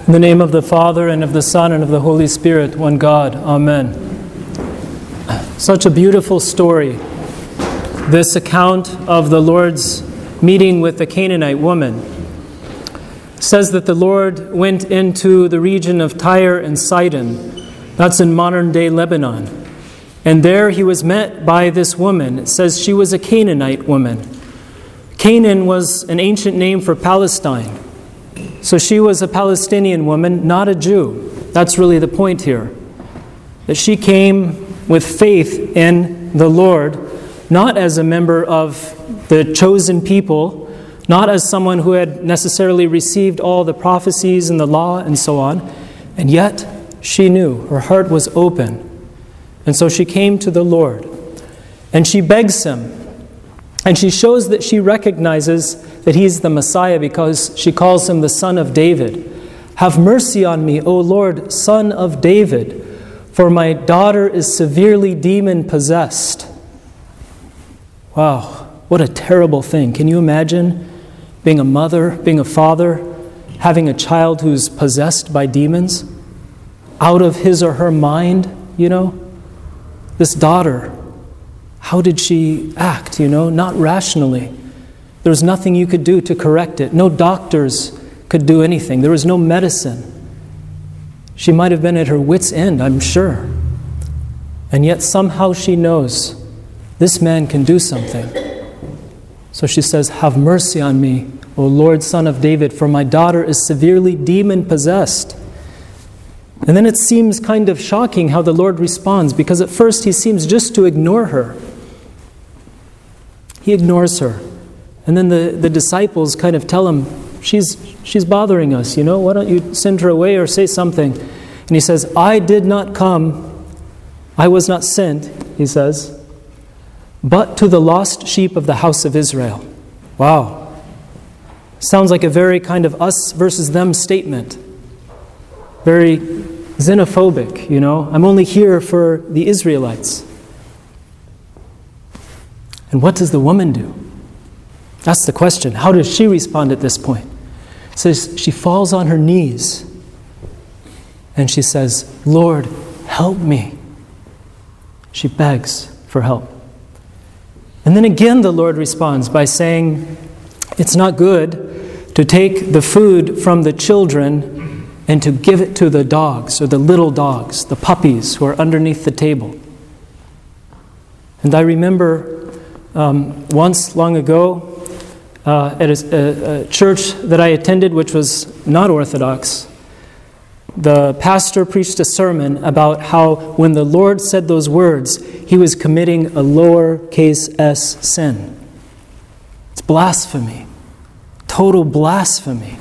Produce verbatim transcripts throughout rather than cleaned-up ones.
In the name of the Father, and of the Son, and of the Holy Spirit, one God. Amen. Such a beautiful story, this account of the Lord's meeting with the Canaanite woman. It says that the Lord went into the region of Tyre and Sidon. That's in modern-day Lebanon. And there he was met by this woman. It says she was a Canaanite woman. Canaan was an ancient name for Palestine. So she was a Palestinian woman, not a Jew. That's really the point here. That she came with faith in the Lord, not as a member of the chosen people, not as someone who had necessarily received all the prophecies and the law and so on. And yet, she knew. Her heart was open. And so she came to the Lord. And she begs him. And she shows that she recognizes that he's the Messiah because she calls him the Son of David. Have mercy on me, O Lord, Son of David, for my daughter is severely demon-possessed. Wow, what a terrible thing. Can you imagine being a mother, being a father, having a child who's possessed by demons? Out of his or her mind, you know? This daughter, how did she act, you know? Not rationally. There was nothing you could do to correct it. No doctors could do anything. There was no medicine. She might have been at her wit's end, I'm sure. And yet somehow she knows this man can do something. So she says, have mercy on me, O Lord, Son of David, for my daughter is severely demon-possessed. And then it seems kind of shocking how the Lord responds, because at first he seems just to ignore her. He ignores her. And then the, the disciples kind of tell him, she's, she's bothering us, you know, why don't you send her away or say something? And he says, I did not come, I was not sent, he says, but to the lost sheep of the house of Israel. Wow. Sounds like a very kind of us versus them statement. Very xenophobic, you know. I'm only here for the Israelites. And what does the woman do? That's the question. How does she respond at this point? It says she falls on her knees and she says, Lord, help me. She begs for help. And then again the Lord responds by saying, it's not good to take the food from the children and to give it to the dogs, or the little dogs, the puppies who are underneath the table. And I remember um, once long ago, Uh, at a, a, a church that I attended, which was not Orthodox, the pastor preached a sermon about how when the Lord said those words, he was committing a lowercase s sin. It's blasphemy. Total blasphemy.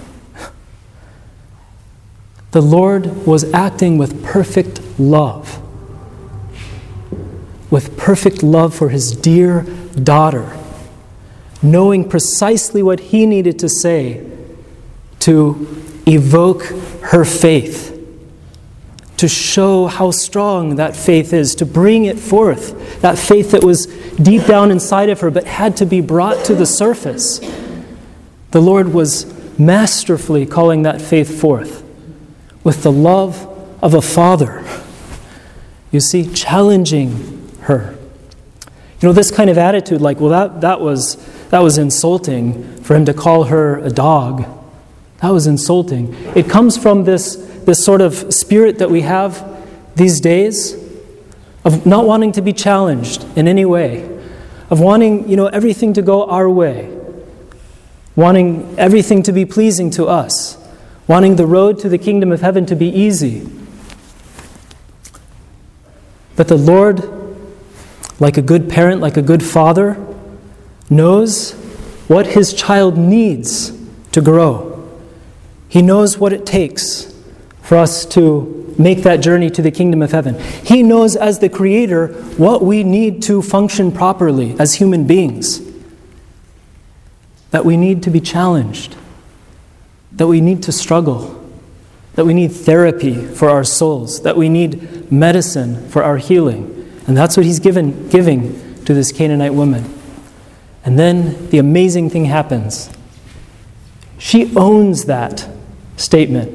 The Lord was acting with perfect love. With perfect love for his dear daughter, knowing precisely what he needed to say to evoke her faith, to show how strong that faith is, to bring it forth, that faith that was deep down inside of her but had to be brought to the surface. The Lord was masterfully calling that faith forth with the love of a father. You see, challenging her. You know, this kind of attitude, like, well, that, that was that was insulting for him to call her a dog. That was insulting. It comes from this, this sort of spirit that we have these days of not wanting to be challenged in any way, of wanting, you know, everything to go our way, wanting everything to be pleasing to us, wanting the road to the kingdom of heaven to be easy. But the Lord, like a good parent, like a good father, knows what his child needs to grow. He knows what it takes for us to make that journey to the kingdom of heaven. He knows as the Creator what we need to function properly as human beings. That we need to be challenged. That we need to struggle. That we need therapy for our souls. That we need medicine for our healing. And that's what he's given, giving to this Canaanite woman. And then the amazing thing happens. She owns that statement.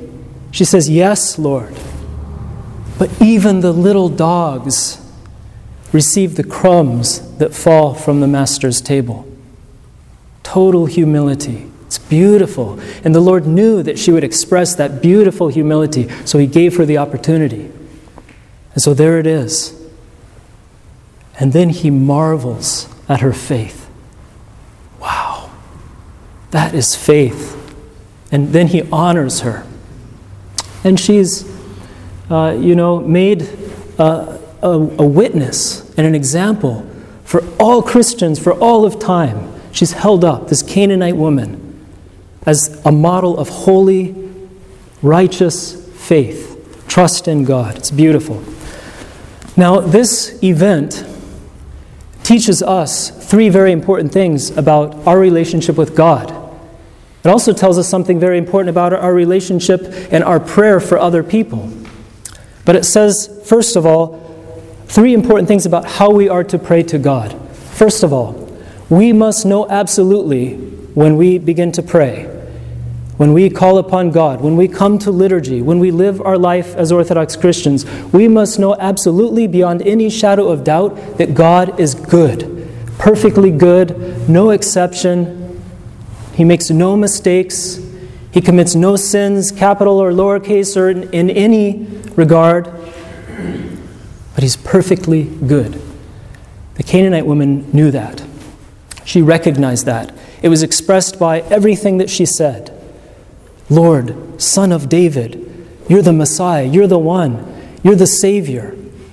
She says, "Yes, Lord. But even the little dogs receive the crumbs that fall from the master's table." Total humility. It's beautiful. And the Lord knew that she would express that beautiful humility, so he gave her the opportunity. And so there it is. And then he marvels at her faith. Wow. That is faith. And then he honors her. And she's, uh, you know, made uh, a, a witness and an example for all Christians for all of time. She's held up, this Canaanite woman, as a model of holy, righteous faith, trust in God. It's beautiful. Now, this event teaches us three very important things about our relationship with God. It also tells us something very important about our relationship and our prayer for other people. But it says, first of all, three important things about how we are to pray to God. First of all, we must know absolutely when we begin to pray, when we call upon God, when we come to liturgy, when we live our life as Orthodox Christians, we must know absolutely beyond any shadow of doubt that God is good, perfectly good, no exception. He makes no mistakes. He commits no sins, capital or lowercase, or in, in any regard. But he's perfectly good. The Canaanite woman knew that. She recognized that. It was expressed by everything that she said. "Lord, Son of David, you're the Messiah, you're the one, you're the Savior."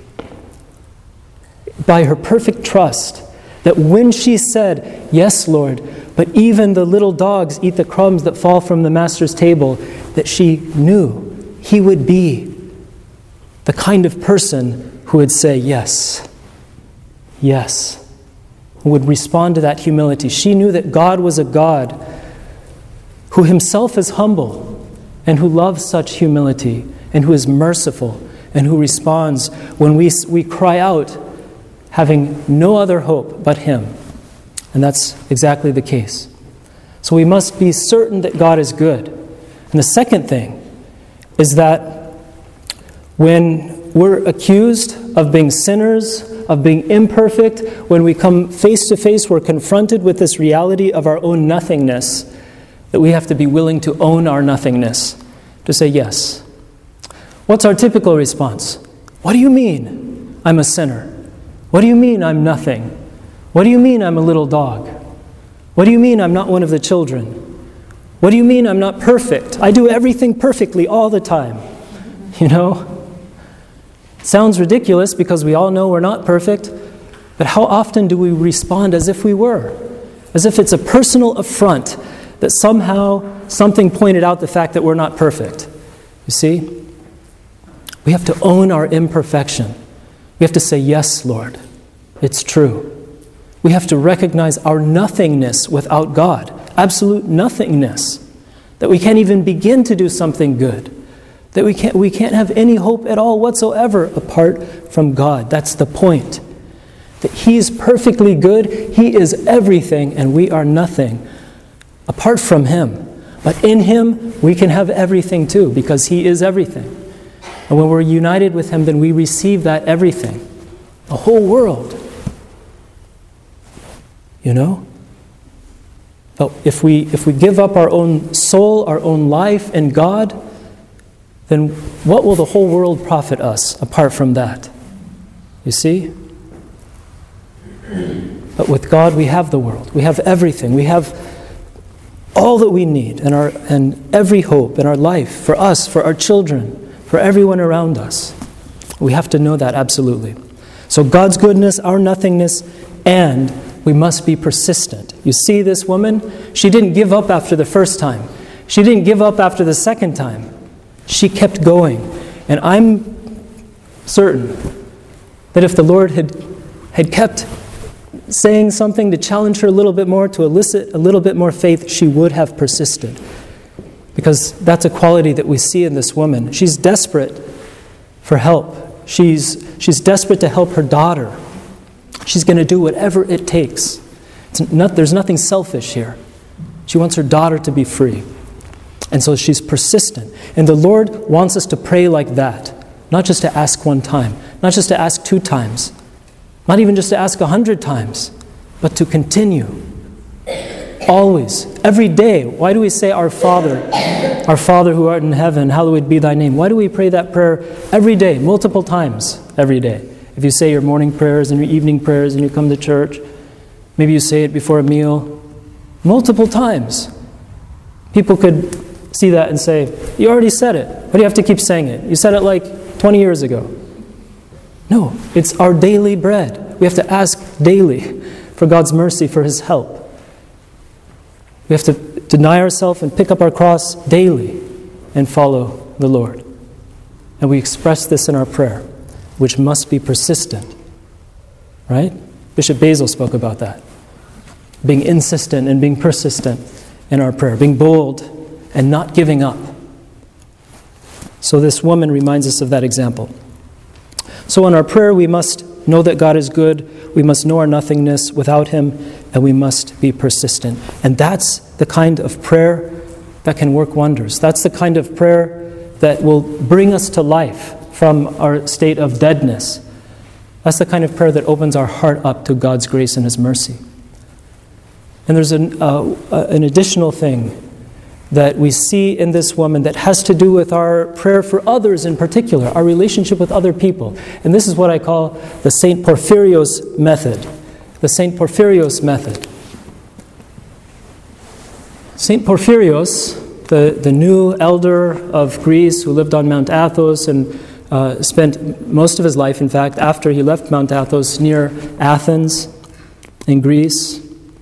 By her perfect trust, that when she said, "Yes, Lord, but even the little dogs eat the crumbs that fall from the master's table," that she knew he would be the kind of person who would say yes, yes, who would respond to that humility. She knew that God was a God who himself is humble and who loves such humility and who is merciful and who responds when we, we cry out having no other hope but him. And that's exactly the case. So we must be certain that God is good. And the second thing is that when we're accused of being sinners, of being imperfect, when we come face to face, we're confronted with this reality of our own nothingness, that we have to be willing to own our nothingness, to say yes. What's our typical response? What do you mean I'm a sinner? What do you mean I'm nothing? What do you mean I'm a little dog? What do you mean I'm not one of the children? What do you mean I'm not perfect? I do everything perfectly all the time. You know? It sounds ridiculous because we all know we're not perfect, but how often do we respond as if we were? As if it's a personal affront that somehow something pointed out the fact that we're not perfect. You see? We have to own our imperfection. We have to say, "Yes, Lord, it's true." We have to recognize our nothingness without God, absolute nothingness, that we can't even begin to do something good, that we can't, we can't have any hope at all whatsoever apart from God. That's the point, that He's perfectly good, He is everything, and we are nothing apart from Him. But in Him, we can have everything too, because He is everything. And when we're united with Him, then we receive that everything, the whole world. You know? But if we if we give up our own soul, our own life and God, then what will the whole world profit us apart from that? You see? But with God we have the world. We have everything. We have all that we need and our and every hope in our life for us, for our children, for everyone around us. We have to know that absolutely. So God's goodness, our nothingness, and we must be persistent. You see this woman? She didn't give up after the first time. She didn't give up after the second time. She kept going. And I'm certain that if the Lord had, had kept saying something to challenge her a little bit more, to elicit a little bit more faith, she would have persisted. Because that's a quality that we see in this woman. She's desperate for help. She's, she's desperate to help her daughter. She's going to do whatever it takes. It's not, there's nothing selfish here. She wants her daughter to be free. And so she's persistent. And the Lord wants us to pray like that, not just to ask one time, not just to ask two times, not even just to ask a hundred times, but to continue. Always, every day. Why do we say, Our Father, our Father who art in heaven, hallowed be thy name? Why do we pray that prayer every day, multiple times every day? If you say your morning prayers and your evening prayers and you come to church, maybe you say it before a meal, multiple times. People could see that and say, you already said it. Why do you have to keep saying it? You said it like twenty years ago. No, it's our daily bread. We have to ask daily for God's mercy, for His help. We have to deny ourselves and pick up our cross daily and follow the Lord. And we express this in our prayer, which must be persistent. Right? Bishop Basil spoke about that. Being insistent and being persistent in our prayer. Being bold and not giving up. So this woman reminds us of that example. So in our prayer, we must know that God is good. We must know our nothingness without Him, and we must be persistent. And that's the kind of prayer that can work wonders. That's the kind of prayer that will bring us to life from our state of deadness. That's the kind of prayer that opens our heart up to God's grace and His mercy. And there's an, uh, an additional thing that we see in this woman that has to do with our prayer for others in particular, our relationship with other people. And this is what I call the Saint Porphyrios method. The Saint Porphyrios method. Saint Porphyrios, the, the new elder of Greece who lived on Mount Athos and uh, spent most of his life, in fact, after he left Mount Athos, near Athens in Greece.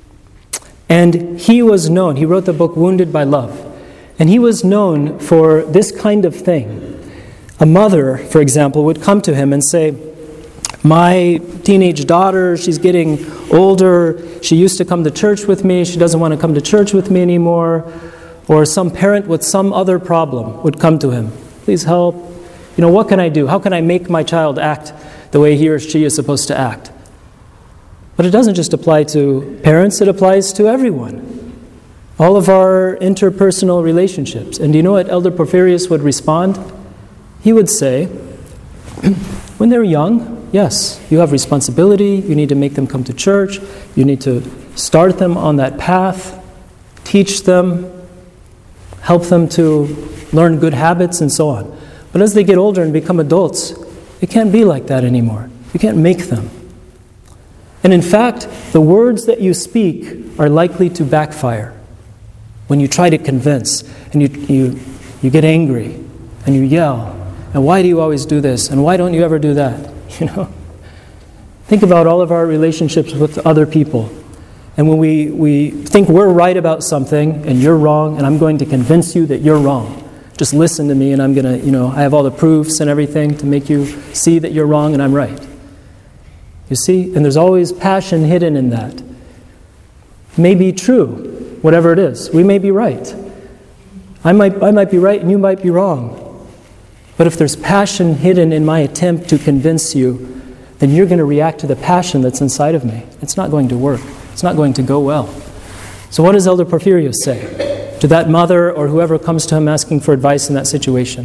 And he was known, he wrote the book Wounded by Love, and he was known for this kind of thing. A mother, for example, would come to him and say, my teenage daughter, she's getting older, she used to come to church with me, she doesn't want to come to church with me anymore. Or some parent with some other problem would come to him. Please help. You know, what can I do? How can I make my child act the way he or she is supposed to act? But it doesn't just apply to parents, it applies to everyone. All of our interpersonal relationships. And do you know what Elder Porphyrios would respond? He would say, when they're young, yes, you have responsibility, you need to make them come to church, you need to start them on that path, teach them, help them to learn good habits and so on. But as they get older and become adults, it can't be like that anymore. You can't make them. And in fact, the words that you speak are likely to backfire when you try to convince and you, you, you get angry and you yell. And why do you always do this? And why don't you ever do that? You know? Think about all of our relationships with other people. And when we, we think we're right about something and you're wrong and I'm going to convince you that you're wrong. Just listen to me and I'm going to, you know, I have all the proofs and everything to make you see that you're wrong and I'm right. You see? And there's always passion hidden in that. May be true, whatever it is. We may be right. I might, I might be right and you might be wrong. But if there's passion hidden in my attempt to convince you, then you're going to react to the passion that's inside of me. It's not going to work. It's not going to go well. So what does Elder Porphyrios say to that mother or whoever comes to him asking for advice in that situation?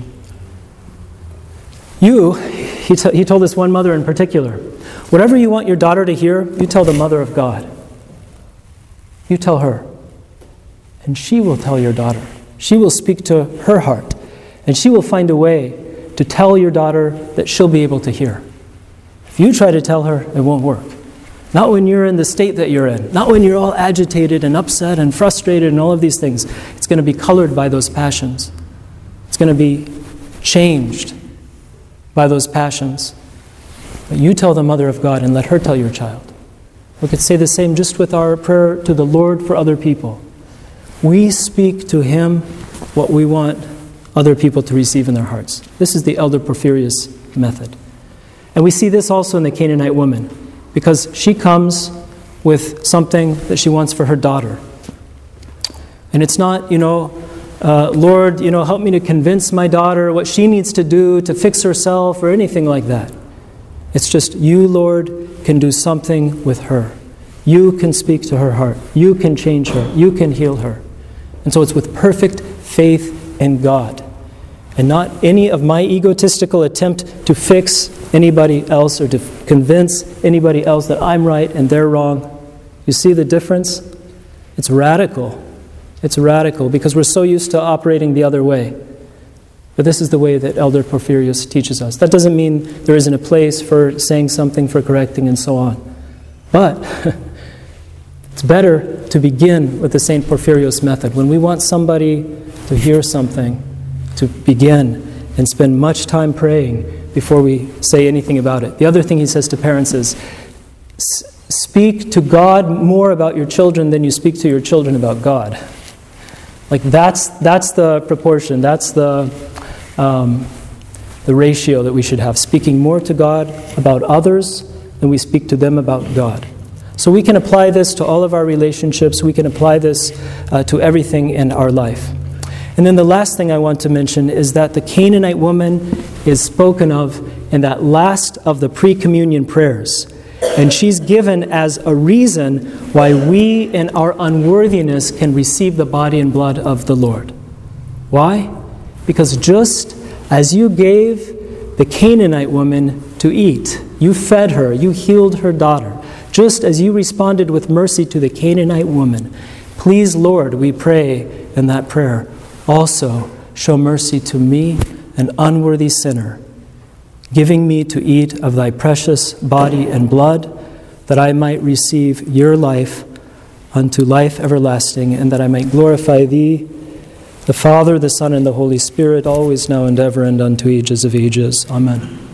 You, he, t- he told this one mother in particular, whatever you want your daughter to hear, you tell the Mother of God. You tell her. And she will tell your daughter. She will speak to her heart. And she will find a way to tell your daughter that she'll be able to hear. If you try to tell her, it won't work. Not when you're in the state that you're in. Not when you're all agitated and upset and frustrated and all of these things. It's going to be colored by those passions. It's going to be changed by those passions. But you tell the Mother of God and let her tell your child. We could say the same just with our prayer to the Lord for other people. We speak to Him what we want other people to receive in their hearts. This is the Elder Porphyrios method. And we see this also in the Canaanite woman, because she comes with something that she wants for her daughter. And it's not, you know, uh, Lord, you know, help me to convince my daughter what she needs to do to fix herself or anything like that. It's just you, Lord, can do something with her. You can speak to her heart. You can change her. You can heal her. And so it's with perfect faith in God, and not any of my egotistical attempt to fix anybody else or to convince anybody else that I'm right and they're wrong. You see the difference? It's radical. It's radical because we're so used to operating the other way. But this is the way that Elder Porphyrios teaches us. That doesn't mean there isn't a place for saying something, for correcting, and so on. But it's better to begin with the Saint Porphyrios method. When we want somebody to hear something, to begin and spend much time praying before we say anything about it. The other thing he says to parents is, speak to God more about your children than you speak to your children about God. Like that's that's the proportion, that's the um, the ratio that we should have. Speaking more to God about others than we speak to them about God. So we can apply this to all of our relationships. We can apply this uh, to everything in our life. And then the last thing I want to mention is that the Canaanite woman is spoken of in that last of the pre-communion prayers. And she's given as a reason why we in our unworthiness can receive the body and blood of the Lord. Why? Because just as you gave the Canaanite woman to eat, you fed her, you healed her daughter, just as you responded with mercy to the Canaanite woman, please, Lord, we pray in that prayer, also show mercy to me, an unworthy sinner, giving me to eat of thy precious body and blood, that I might receive your life unto life everlasting, and that I might glorify thee, the Father, the Son, and the Holy Spirit, always now and ever, and unto ages of ages. Amen.